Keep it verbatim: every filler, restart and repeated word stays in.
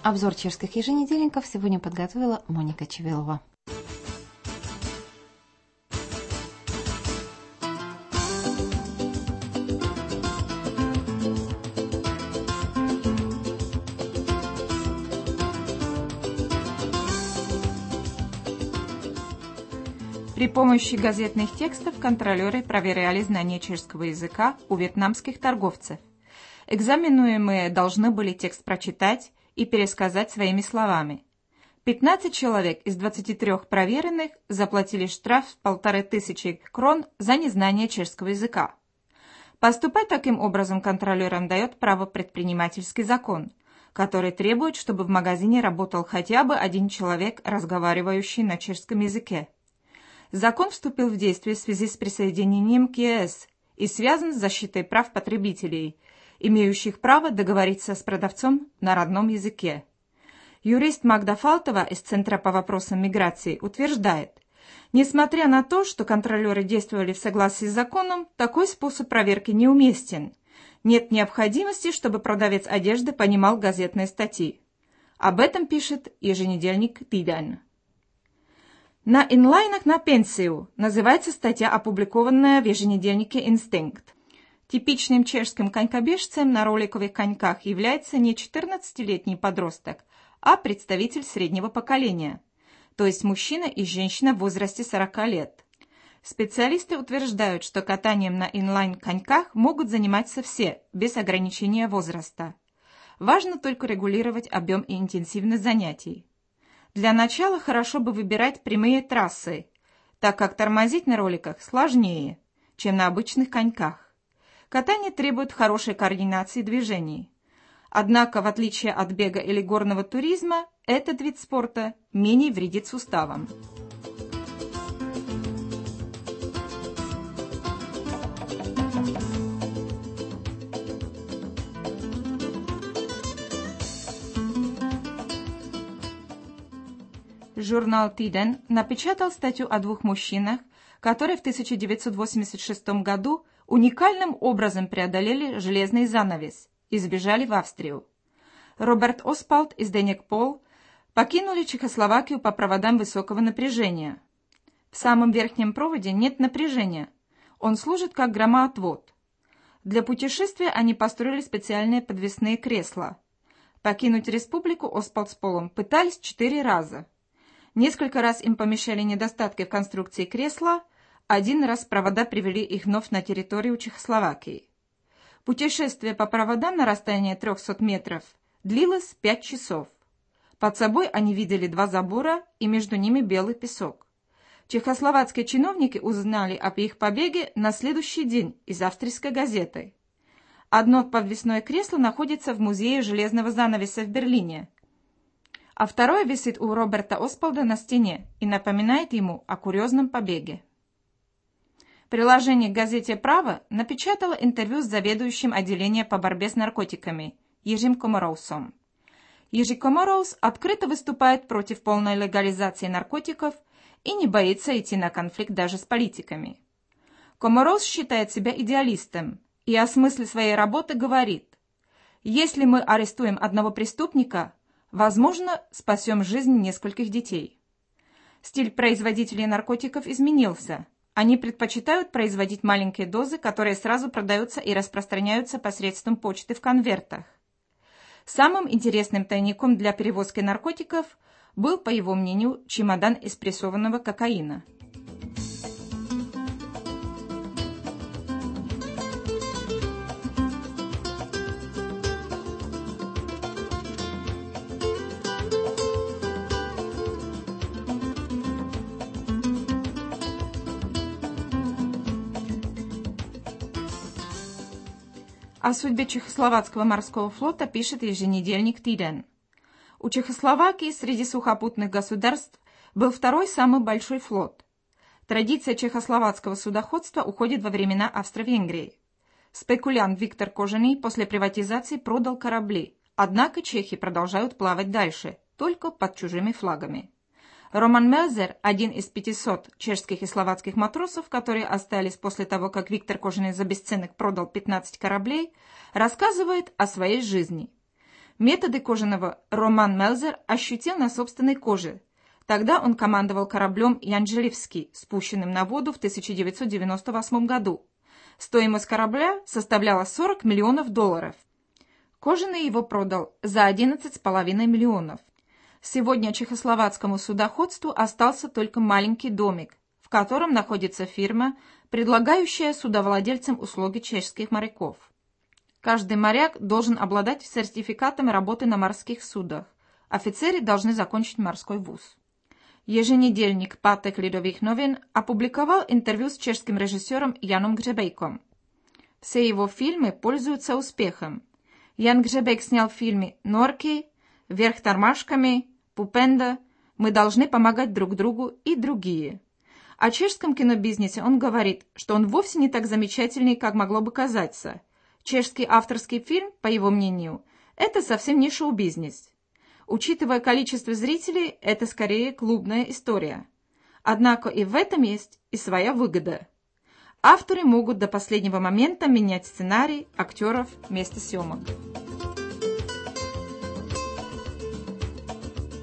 Обзор чешских еженедельников сегодня подготовила Моника Чевелова. При помощи газетных текстов контролеры проверяли знание чешского языка у вьетнамских торговцев. Экзаменуемые должны были текст прочитать и пересказать своими словами. пятнадцать человек из двадцати трёх проверенных заплатили штраф в полторы тысячи крон за незнание чешского языка. Поступать таким образом контролерам дает правопредпринимательский закон, который требует, чтобы в магазине работал хотя бы один человек, разговаривающий на чешском языке. Закон вступил в действие в связи с присоединением к ЕС и связан с защитой прав потребителей, имеющих право договориться с продавцом на родном языке. Юрист Магда Фалтова из Центра по вопросам миграции утверждает, несмотря на то, что контролеры действовали в согласии с законом, такой способ проверки неуместен. Нет необходимости, чтобы продавец одежды понимал газетные статьи. Об этом пишет еженедельник Тiden. На инлайнах на пенсию называется статья, опубликованная в еженедельнике «Инстинкт». Типичным чешским конькобежцем на роликовых коньках является не четырнадцатилетний подросток, а представитель среднего поколения, то есть мужчина и женщина в возрасте сорока лет. Специалисты утверждают, что катанием на инлайн-коньках могут заниматься все, без ограничения возраста. Важно только регулировать объем и интенсивность занятий. Для начала хорошо бы выбирать прямые трассы, так как тормозить на роликах сложнее, чем на обычных коньках. Катание требует хорошей координации движений. Однако, в отличие от бега или горного туризма, этот вид спорта менее вредит суставам. Журнал Tiden напечатал статью о двух мужчинах, которые в тысяча девятьсот восемьдесят шестом году уникальным образом преодолели железный занавес и сбежали в Австрию. Роберт Оспалд и Зденек Пол покинули Чехословакию по проводам высокого напряжения. В самом верхнем проводе нет напряжения, он служит как громоотвод. Для путешествия они построили специальные подвесные кресла. Покинуть республику Оспалд с Полом пытались четыре раза. Несколько раз им помешали недостатки в конструкции кресла, один раз провода привели их вновь на территорию Чехословакии. Путешествие по проводам на расстоянии трехсот метров длилось пять часов. Под собой они видели два забора и между ними белый песок. Чехословацкие чиновники узнали об их побеге на следующий день из австрийской газеты. Одно подвесное кресло находится в музее железного занавеса в Берлине, а второе висит у Роберта Оспалда на стене и напоминает ему о курьезном побеге. Приложение к газете «Право» напечатало интервью с заведующим отделением по борьбе с наркотиками Ежим Комороусом. Ежи Комороус открыто выступает против полной легализации наркотиков и не боится идти на конфликт даже с политиками. Комороус считает себя идеалистом и о смысле своей работы говорит: «Если мы арестуем одного преступника, возможно, спасем жизнь нескольких детей». Стиль производителей наркотиков изменился. Они предпочитают производить маленькие дозы, которые сразу продаются и распространяются посредством почты в конвертах. Самым интересным тайником для перевозки наркотиков был, по его мнению, чемодан из прессованного кокаина. О судьбе Чехословацкого морского флота пишет еженедельник Tiden. У Чехословакии среди сухопутных государств был второй самый большой флот. Традиция чехословацкого судоходства уходит во времена Австро-Венгрии. Спекулянт Виктор Кожаный после приватизации продал корабли, однако чехи продолжают плавать дальше, только под чужими флагами. Роман Мелзер, один из пятисот чешских и словацких матросов, которые остались после того, как Виктор Кожаный за бесценок продал пятнадцать кораблей, рассказывает о своей жизни. Методы Кожаного Роман Мелзер ощутил на собственной коже. Тогда он командовал кораблем «Янджелевский», спущенным на воду в тысяча девятьсот девяносто восьмом году. Стоимость корабля составляла сорок миллионов долларов. Кожаный его продал за одиннадцать с половиной миллионов. Сегодня чехословацкому судоходству остался только маленький домик, в котором находится фирма, предлагающая судовладельцам услуги чешских моряков. Каждый моряк должен обладать сертификатом работы на морских судах. Офицеры должны закончить морской вуз. Еженедельник «Пátek lidových novin» опубликовал интервью с чешским режиссером Яном Гřebejkom. Все его фильмы пользуются успехом. Ян Гřebejk снял в фильме «Норки», «Вверх тормашками», «Пупенда», «Мы должны помогать друг другу» и другие. О чешском кинобизнесе он говорит, что он вовсе не так замечательный, как могло бы казаться. Чешский авторский фильм, по его мнению, это совсем не шоу-бизнес. Учитывая количество зрителей, это скорее клубная история. Однако и в этом есть и своя выгода. Авторы могут до последнего момента менять сценарий актеров вместо съемок.